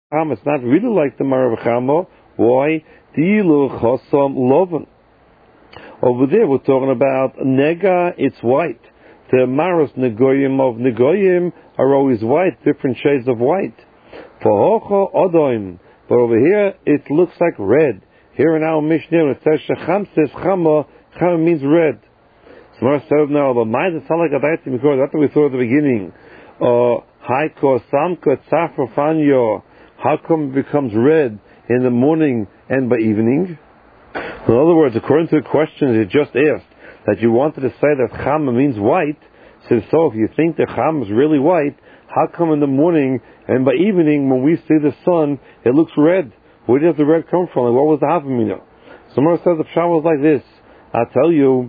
It's not really like the Marav Chama. Why? Dilu Chosam Loven. Over there we're talking about Nega, it's white. The Maros Negoyim of Negoyim are always white, different shades of white. For Hocha Odoim. But over here it looks like red. Here in our Mishnah it says Shecham says Chama. Chama means red. So Mar said now, but my the Salak Abaytim, because that's what we thought at the beginning. Haiko Samka Tzafra Fanyo. How come it becomes red in the morning and by evening? In other words, according to the question you just asked, that you wanted to say that Chama means white, so if you think that Chama is really white, how come in the morning and by evening when we see the sun, it looks red? Where does the red come from? And what was the Havamina? Someone says the Pshat was like this. I'll tell you,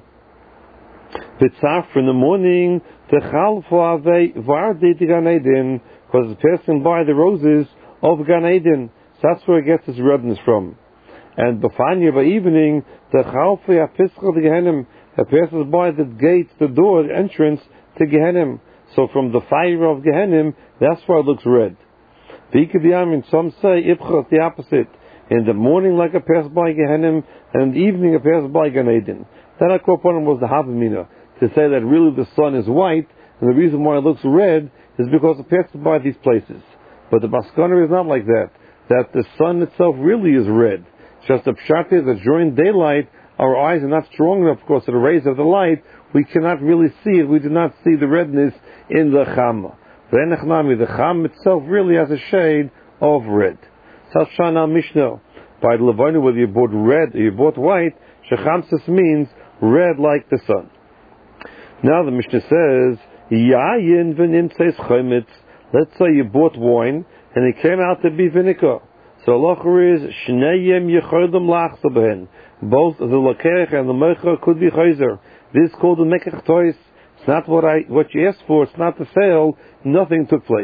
B'tzafra in the morning, the Chalfo Avei Vardi Gan Eden, because it's passing by the roses of Gan Eden. So that's where it gets its redness from. And B'fanya by evening, the Chalfo Afischal the Gehenim, it passes by the gates, the door, the entrance to Gehenim. So from the fire of Gehenim, that's why it looks red. V'ikadiyamin, some say Ibcha, the opposite. In the morning like it passes by Gehenim, and in the evening it passes by Gan Eden. Then our Korbanon was the Havamina, to say that really the sun is white, and the reason why it looks red is because it passes by these places. But the Maskana is not like that. That the sun itself really is red. It's just the Pshat is that during daylight, our eyes are not strong enough because of the rays of the light. We cannot really see it. We do not see the redness in the Chama. The Chama itself really has a shade of red. Sashana Mishnah. By the Levina, whether you bought red or you bought white, Shechamsis means red like the sun. Now the Mishnah says, Yayin v'nim tzeis chometz. Let's say you bought wine and it came out to be vinegar. So locher is Shneyem yechodem lachsa behen. Both the lakech and the mecha could be chayzer. This is called the mekach tois. It's not what you asked for. It's not the sale. Nothing took place.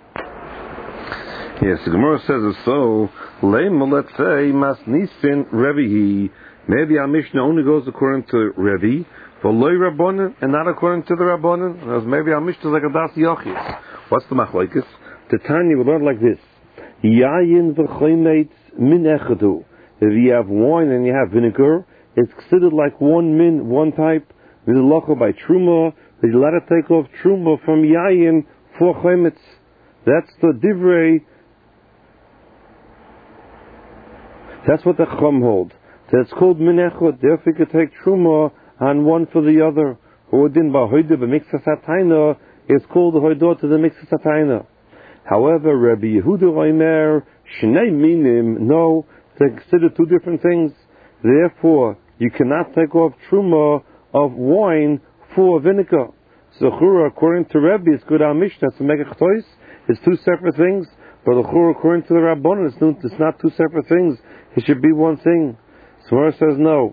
Yes, the Gemara says so. Leima, let's say masnisin revihi. Maybe our Mishnah only goes according to Revi, for loy Rabbanan, and not according to the Rabbanan. As maybe our Mishnah is like a das yachis. What's the machlekes? The Tanya we learn like this: Yayin v'chometz min echadu. If you have wine and you have vinegar, it's considered like one min, one type. With the locha by truma, that you let it take off truma from yayin for chometz. That's the divrei. That's what the chum hold. That's called minechot. Therefore, you can take truma on one for the other. Hodin ba'hoida b'mixas hatayna is called the hoidot to the mixas hatayna. However, Rabbi Yehuda Omer shnei minim, no, they consider two different things. Therefore, you cannot take off truma of wine for vinegar. So, according to Rabbi, it's good our Mishnah. It's a megach tois. It's two separate things. But according to the Rabbanon, it's not two separate things. It should be one thing. Smar says no.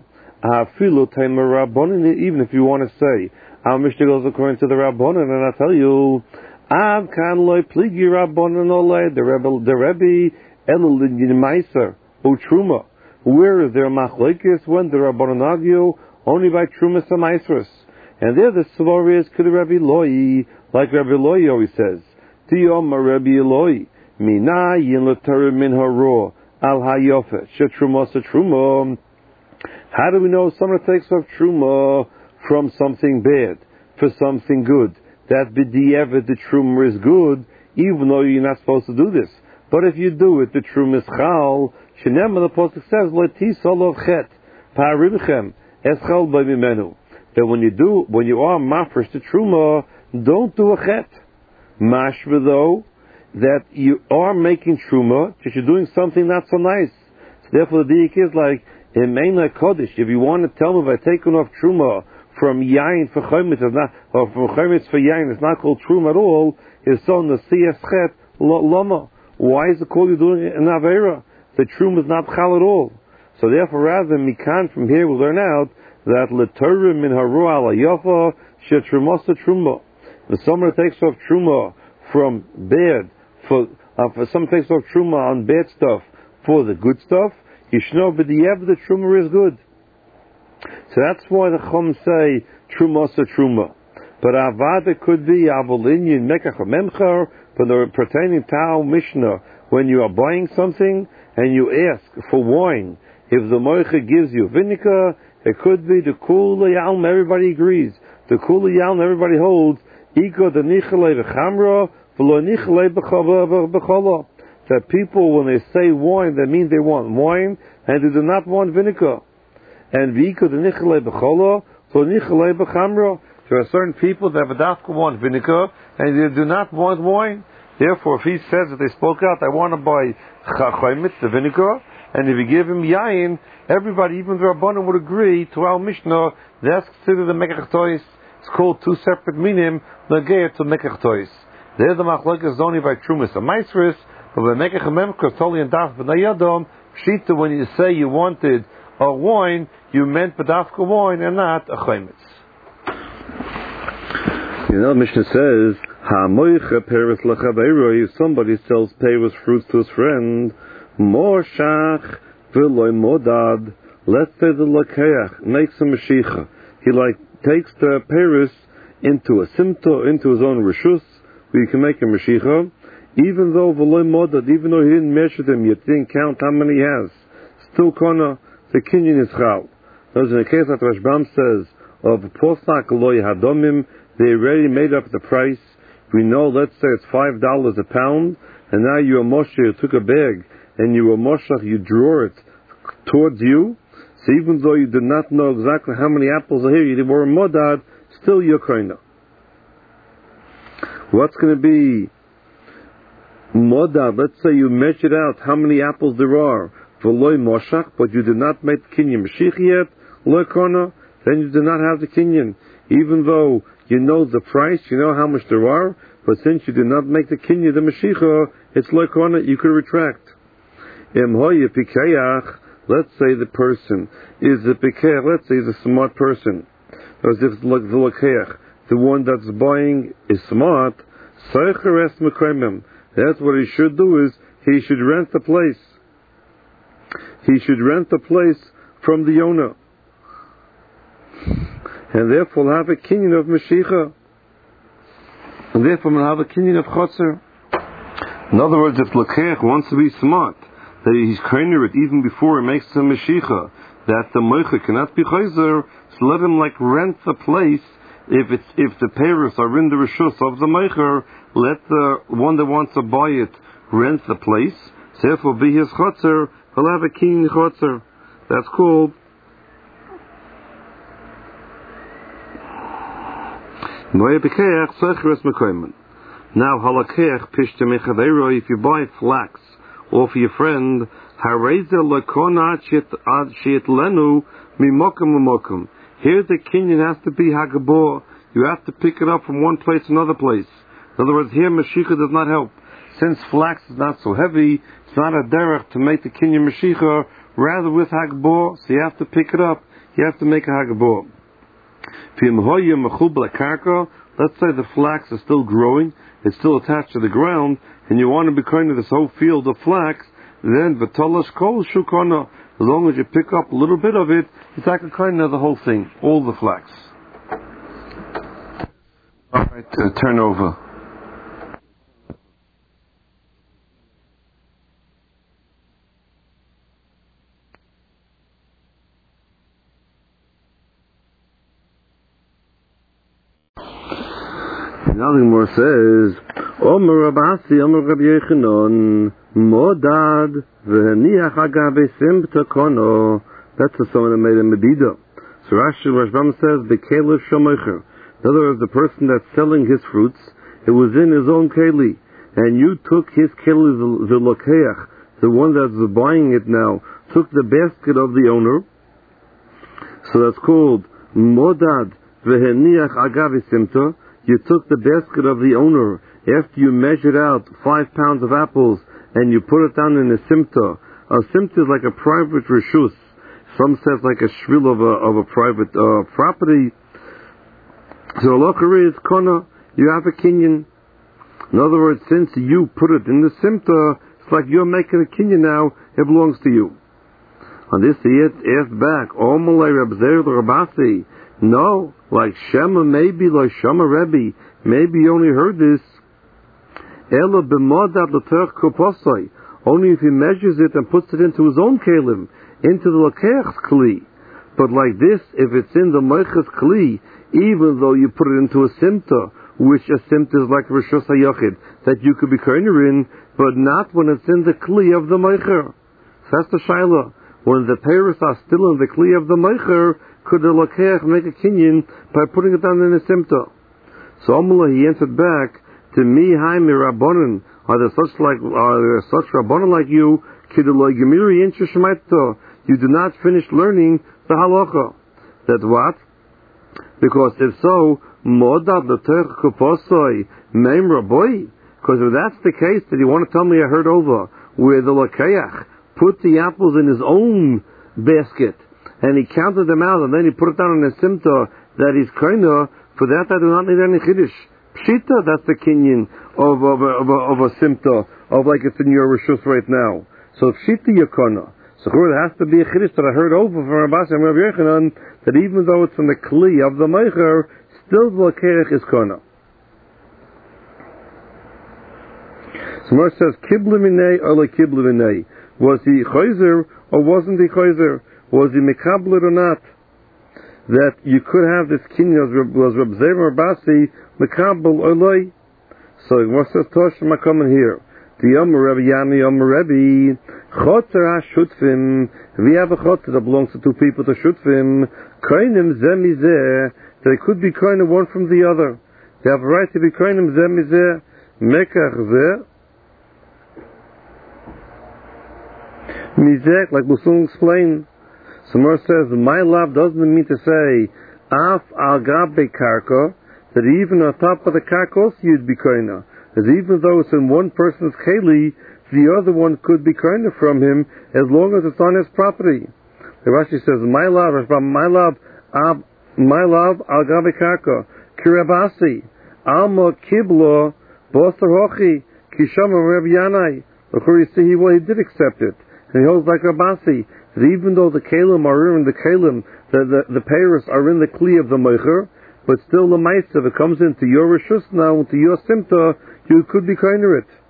Even if you want to say our Mishnah goes according to the Rabbanon, and I tell you, Av kan loy pligi Rabbanon olay the Rebbe elul meiser utruma. Where is there machlekes when the Rabbanon argue only by trumas and meisers? And there the svar is could Rabbi Loi, like Rabbi Loi always says, Tiyom Rabbi Loi, Mina yin l'terim min haro al hayofe shetruma truma. How do we know someone takes off truma from something bad for something good? That b'di'evet the truma is good, even though you're not supposed to do this. But if you do it, the truma is chal. Shenem the pasuk says le'tisol of chet pa'aribchem eschal b'mimenu. That when you are mafresh the truma, don't do a chet. Mashva though, that you are making truma, that you're doing something not so nice. So therefore the diik is like, in Meina Kodesh, if you want to tell me by taking off truma from yain for chometz, or from chometz for yain, it's not called truma at all, it's on the siyaschet lama. Why is it called you doing it in Avera? The truma is not chal at all. So therefore rather than mikan, from here we learn out that l'torim min haru ala yafa shetrumasa truma. If someone takes off truma from bad, for someone takes off truma on bad stuff for the good stuff, Yishno b'di'ev the truma is good. So that's why the Chum say truma sa truma. But avada could be avolinyin mekach memcher, but the pertaining to our Mishnah, when you are buying something and you ask for wine, if the moicha gives you vinegar, it could be the kula yalm, everybody agrees. The kula yalm, everybody holds, iko the nichalei v'chamra, v'lo nichalei b'chola. That people, when they say wine, that means they want wine, and they do not want vinegar. And v'iko the nichalei b'chola, v'lo nichalei b'chamra. There are certain people that want vinegar, and they do not want wine. Therefore, if he says that they spoke out, I want to buy chaymet, the vinegar, and if you give him yayin, everybody, even the Rabbanim, would agree to our Mishnah, that's considered the mekach tois. It's called two separate minim, nageir to mekach tois. There the machlokes is only by trumas and maisris, but by mekach memkos, totally and daf b'nayadom, shita, when you say you wanted a wine, you meant b'dafka wine and not a chaymet. Mishnah says, "Ha'moicha peres lechaveiro." If somebody sells peres fruits to his friend, moshach v'loy modad. Let's say the lakeach makes a meshicha. He takes the peres into a simto, into his own reshus, where you can make a meshicha. Even though v'loy modad, even though he didn't measure them, you didn't count how many he has. Still, kona the kinyan is chal. Those in the case that Rashbam says of posak loy hadomim. They already made up the price. We know, let's say it's $5 a pound, and now you are Moshe, you took a bag, and you are Moshach, you draw it towards you. So even though you did not know exactly how many apples are here, you were Modad, still you're koina. What's going to be Modad? Let's say you measured out how many apples there are for Loi Moshach, but you did not make the Kinyan Mashiach yet, Loi Kona, then you do not have the Kinyan. Even though you know the price, you know how much there are, but since you did not make the kinyan, the Mashiach, it's like on it, you could retract. Let's say the person is a pikeach, let's say he's a smart person. As if the lakeach, the one that's buying is smart, that's what he should do is, he should rent the place. He should rent the place from the owner. And therefore we'll have a kinyan of Mashiach. And therefore we'll have a kinyan of Chotzer. In other words, if Lekech wants to be smart, that he's koiner it even before he makes the Mashiach, that the Moicha cannot be Chayzer, so let him rent the place. If the parents are in the Rishus of the Moicher, let the one that wants to buy it rent the place. So therefore be his Chotzer, he'll have a kinyan Chotzer. That's called now halakech pishta mechaveiro. If you buy flax or for your friend, harezer lekona ad sheitlenu mimokum mimokum. Here the kinyan has to be hagabor. You have to pick it up from one place to another place. In other words, here Mashiach does not help. Since flax is not so heavy, it's not a derech to make the kinyan Mashiach, rather with hagabor. So you have to pick it up. You have to make a hagabor. Let's say the flax is still growing, it's still attached to the ground, and you want to be kind of this whole field of flax, then v'talash kol shukana. As long as you pick up a little bit of it, it's like a kind of the whole thing, all the flax. All right, turn over. Nothing more says, Omer Rabasi, Omer Rabbi Yechanon, Modad, V'heniach agabe simta kono. That's the someone that made a medida. So Rashbam says, B'kelef shomoicher. In other words, the person that's selling his fruits, it was in his own keli, and you took his keli, the lokeach, the one that's buying it now, took the basket of the owner. So that's called Modad, V'heniach agabe simta. You took the basket of the owner after you measured out 5 pounds of apples and you put it down in a simta. A simta is like a private reshus. Some says like a shvil of a private property. So locher is kona, you have a kinyan. In other words, since you put it in the simta, it's like you're making a kinyan now, it belongs to you. On this he asked back, Omalei Rabzeir Rabasi. No, like Shema, maybe like Shema Rebbe, maybe you only heard this Ela b'modad l'terch kuposai. Only if he measures it and puts it into his own kelim, into the Lakech's kli. But like this, if it's in the Moich's kli, even though you put it into a simta, which a simta is like Rishus HaYochid, that you could be koiner in, but not when it's in the kli of the Moicher. So that's the Shaila. When the peiros are still in the kli of the Moicher, could the Lakech make a kinyan by putting it down in a simta? So Amullah, he answered back, to me, Haimi Rabbanon, are there such Rabbanon like you, Kiduloi Gemiri Incha Shemaito, you do not finish learning the halacha. That what? Because if so, Modad L'Terch Kuposoi Meim Raboi, because if that's the case, that you want to tell me I heard over, where the Lakeach put the apples in his own basket, and he counted them out, and then he put it down in a simta that he's koiner, for that I do not need any chiddush. Pshita, that's the kinyan of a simta, of like it's in your rishus right now. So pshita yakona. So there has to be a chiddush that I heard over from Rabbi and Rabbi Yochanan, that even though it's from the kli of the meicher, still the lakeach is kona. So Mar says, kibla minei or like kibla minei. Was he chayzer or wasn't he chayzer? Was he mekabler or not? That you could have this kinyan was Reb Zeir Rabasi mekabel or loy. So what says Tosh Makom here? The Yom Rebbe Yani Yom Rebbe Chotzer HaShutfim. We have a chotzer that belongs to two people to Shutfim. Koinim Zeh Mizeh. They could be koinim one from the other. They have a right to be koinim Zeh Mizeh. Mekach Zeh Mizeh, like we'll soon explain. Samar says, my love doesn't mean to say, Af al gabe karka, that even on top of the karka also you'd be koina. As even though it's in one person's keli, the other one could be koina from him, as long as it's on his property. The Rashi says, my love al gabe karka, kirabasi, alma kiblo, boster hochi, kishama Reb Yanai. Before you see, he did accept it. And he holds like Rabasi, that even though the kalim are in the kalim, the peiros are in the kli of the meicher, but still the ma'aser, if it comes into your rishus now, into your simta, you could be koiner it.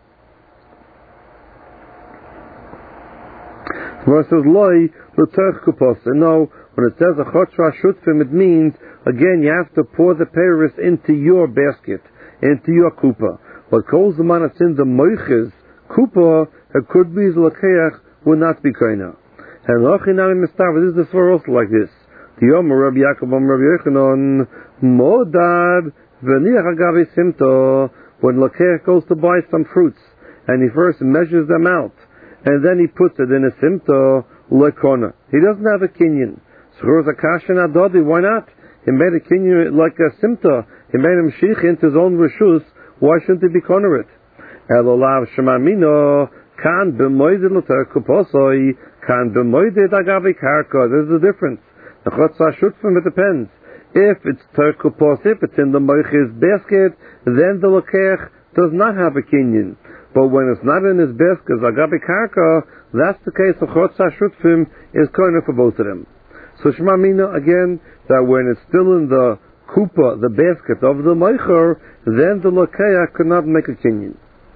When it says loy l'terch kupos, and no, when it says a chotra shutfim, it means again you have to pour the peiros into your basket, into your kupa. What calls the man it's in the meicher's kupa, it could be the lakeach, would not be koina. And lochinami mistav, this is the svar also like this. The Yom Rabbi Yaakov Rabbi Yochanan modad v'niach agavi simto. When lakeach goes to buy some fruits, and he first measures them out, and then he puts it in a simto lekona. He doesn't have a kinyan. So a kashan adodi. Why not? He made a kinyan like a simto. He made him shich into his own rishus. Why shouldn't he be koner it? Elolav shemamino. Kan b'moided l'ter kuposoi, kan b'moided agavi karka. There's a difference. The chotza shutfim, it depends. If it's ter kupos, if it's in the moich's basket, then the lokech does not have a kinyan. But when it's not in his basket, agavi karka, that's the case of chotza shutfim is koiner for both of them. So Shema Mina, again, that when it's still in the kupa, the basket of the moicher, then the lokech could not make a kinyan.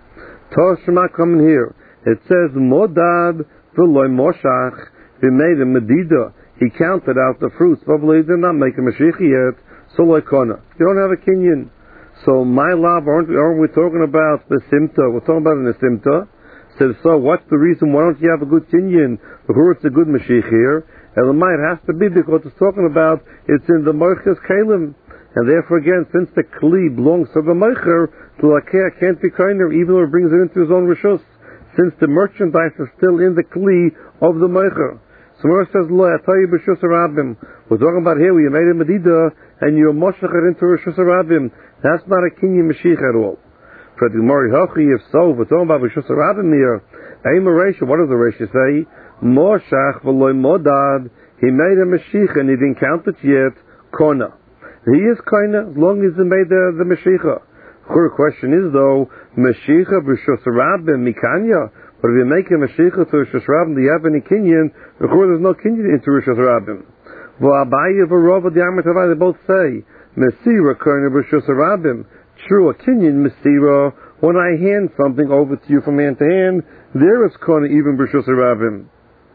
Tosh Shema coming here. It says, Modad v'loy moshach, he made a medida. He counted out the fruits. Probably he did not make a mashiach yet. So loy kona. You don't have a kinyan. So my love, aren't we talking about the simta? We're talking about in the simta. Says, so what's the reason? Why don't you have a good kinyan? Because it's a good mashiach here. And it might have to be because it's talking about it's in the moicher's kalim. And therefore again, since the kli belongs to the moicher, the lakeach can't be koiner even though it brings it into his own rishus, since the merchandise is still in the kli of the meicher. So Moshe says, Lo, I tell you b'shus harabim. We're talking about here where you made a medida and you're moshachet into rishus harabim. That's not a kinyan mashiach at all. For the Gemara Hachi, if so, we're talking about b'shus harabim here. Aim a ratio. What does the ratio say? Moshach v'loy modad. He made a mashiach and he didn't count it yet. Kona. He is kona as long as he made the mashiach. The question is though, Mashiach b'shus harabim mikanya. But if you make a Mashiach to rishus harabim, do you have any kinyan? There's no kinyan into rishus harabim. V'abaye v'rova diametavai, they both say Mesira koiner b'shus harabim. True, a kinyan Mesira when I hand something over to you from hand to hand, there it's Kona even B'Reshus Rabim.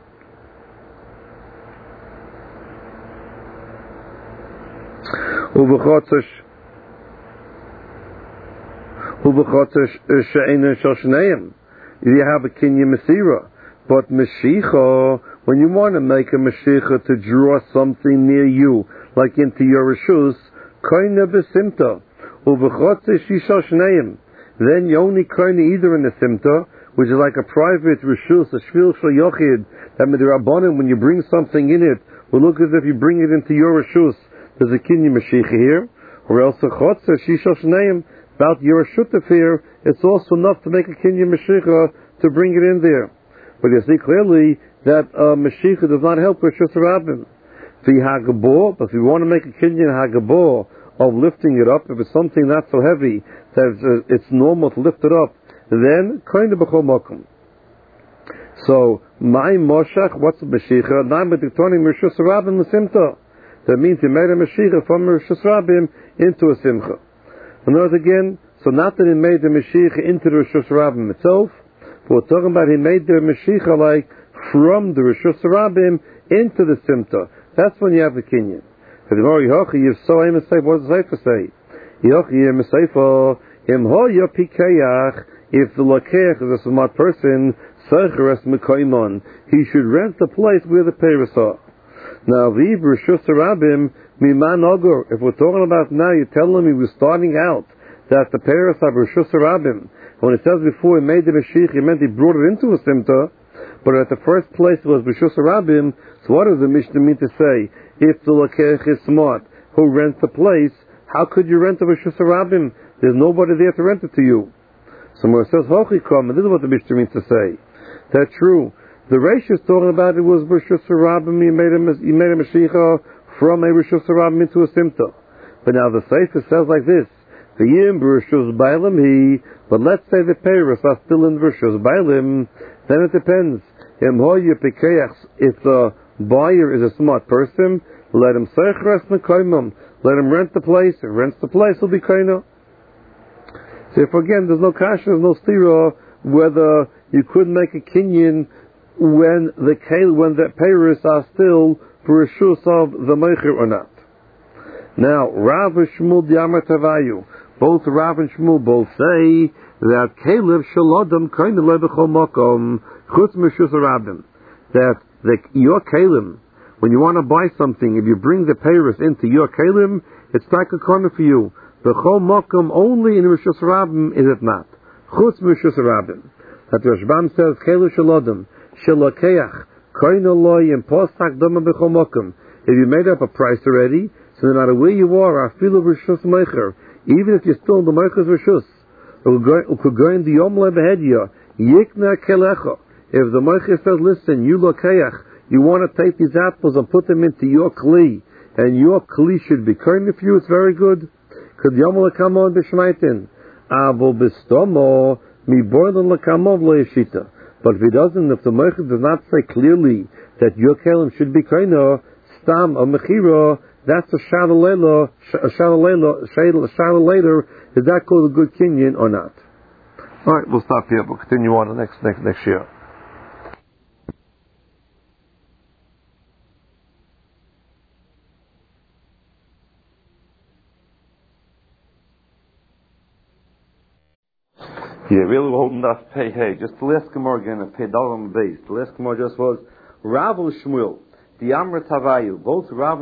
She'ena Shel Shneim. You have a Kinyan Mesira. But Meshicha, when you want to make a Meshicha to draw something near you, like into your Rishus, Koina B'Simta. Uv'chotzesh Shel Shneim. Then you only koina either in the Simta, which is like a private Rishus, a Shvil Shel Yochid, that Midrabanan, when you bring something in it, will look as if you bring it into your Rishus. There's a Kinyan Meshicha here. Or else a Chotzesh Shel Shneim. About your Shutaf here, it's also enough to make a Kinyan Meshicha to bring it in there. But you see clearly that Meshicha does not help with Reshus Rabim. But if you want to make a Kinyan Hagabor of lifting it up, if it's something not so heavy that it's normal to lift it up, then Koine B'chol Mokum. So, my Moshach, what's a Meshicha? Naim B'Tiktonim Reshus Rabim L'Simta. That means he made a Meshicha from Reshus Rabim into a Simcha. In other words, again, so not that he made the Meshicha into the Reshus Rabim itself, but we're talking about he made the Meshicha like from the Reshus Rabim into the Simta. That's when you have the Kinyan. What does the Sefer say? If the Lakeach is a smart person, he should rent the place where the Peiros are. Now, if we're talking about now, you're telling me we're starting out that the Peiros are Reshus Rabim. When it says before he made the Meshicha, he meant he brought it into a Simta, but at the first place it was Reshus Rabim. So what does the Mishnah mean to say? If the Lakeach is smart, who rents the place, how could you rent a Reshus Rabim? There's nobody there to rent it to you. So where it says Hochikom, and this is what the Mishnah means to say. That's true. The Reish is talking about it was Reshus Rabim, he made a Meshicha from a Reshus Rabim into a Simta. But now the Sefer says like this, the Yim Reshus Bailim he, but let's say the Peiros are still in Reshus Bailim, then it depends. If the buyer is a smart person, let him let him rent the place. If he rents the place, he'll be kaina. So if again there's no kasha, there's no stira, whether you could make a kinyan when the peiros are still for a shus of the meicher or not. Now, Rav and Shmuel Diamar Tavayu, both Rav and Shmuel both say that Caleb Shalodam Kaina Lebechol Mokom Chutz Meshus Rabim. That your Kalim, when you want to buy something, if you bring the peiros into your Kalim, it's like a corner for you. The Chol Mokom only in Reshus Rabim is it not. Chutz Meshus Rabim. That Rashbam says Caleb Shalodam Shalakeach Kaina Loy and Postak Dama Bechol Mokom. If you made up a price already, so no matter where you are, Afilu Reshus Meicher, even if you're still in the Meicher's Reshus, could go in the Yom Lebehedya, Yikna Kelecha. If the Meicher says, listen, you Lakeach, you want to take these apples and put them into your Kli, and your Kli should be kind of you, it's very good. Could Yom Lekamon B'Shmaitin, Avo B'Stomo, Mi Bordan Lekamov Le'eshita. But if he doesn't, if the Meicher does not say clearly that your Kelim should be kind of, Stam, a Mechira, that's a shadow later. Is that called a good kinyan or not? All right, we'll stop here. We'll continue on the next year. Yeah, really, we're holding that pay. Hey, just the last Gemara again, a pay dollar on the base. The last Gemara just was Rav and Shmuel, the Amr Tavayu, both Rav